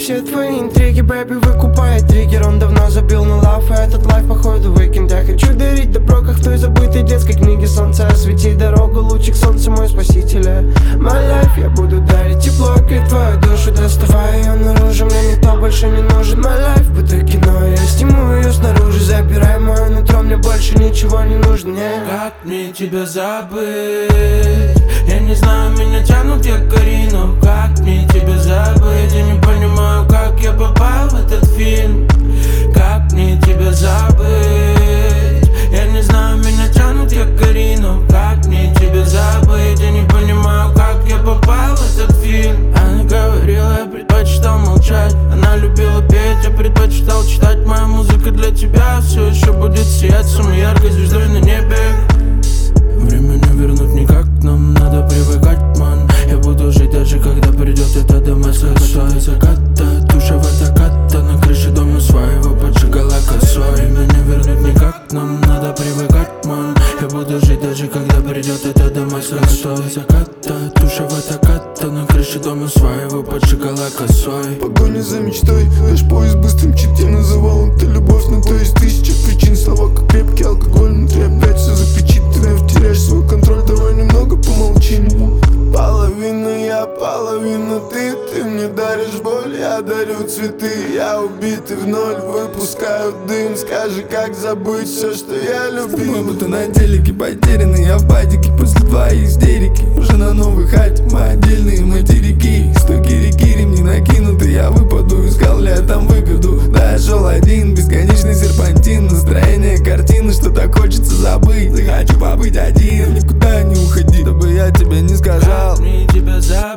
все твои интриги, бэби, выкупает триггер. Он давно забил на лав, и этот лайф походу выкинь. Я хочу дарить добро, как в той забытой детской книге. Солнце освети дорогу, лучик солнца мой спаситель. My life, я буду дарить тепло, греть твою душу. Доставай ее наружу, мне никто больше не нужен. My life, будто кино, я сниму ее снаружи. Запирай мое нутро, мне больше ничего не нужно, нет. Как мне тебя забыть? Я не знаю, меня тянут якорину. Как мне тебя забыть? Я не понимаю, как я попал в этот фильм. Как мне тебя забыть? Я не знаю, меня тянут якорину. Как мне тебя забыть? Я не понимаю, как я попал в этот фильм. Она говорила, я предпочитал молчать. Она любила петь, я предпочитал читать. Моя музыка для тебя все еще будет сиять самой яркой звездой на небе. Время не вернуть никак, нам надо привыкать, ман. Я буду жить даже когда придет эта домашняя косой заката. Душева таката, на крыше дома своего поджигала косой. Время не вернуть никак, нам надо привыкать, ман. Я буду жить даже когда придет эта домашняя косой заката. Душева таката, на крыше дома своего поджигала косой. Погоня за мечтой, наш поезд быстрым чит. Я называл это любовь, но то есть тысяча причин. Слова как крепкий алкоголь, внутри опять все закричит. Ты вновь теряешь свой контроль, давай немного помолчи. Половина я, половина ты мне даришь боль, я дарю цветы. Я убитый в ноль, выпускаю дым. Скажи, как забыть все, что я любил. Мы будто на телеке потерянный, я в падике после твоей истерики. Уже на новой хате, мы отдельные материки. Стуки реки, ремни накинуты, я выпаду. Искал ли я там выгоду? Да, я шел один, бесконечный серпантин. Настроение картины, что так хочется забыть. Захочу побыть один, никуда не уходи, чтобы я тебе не сказал. Как мне тебя забыть?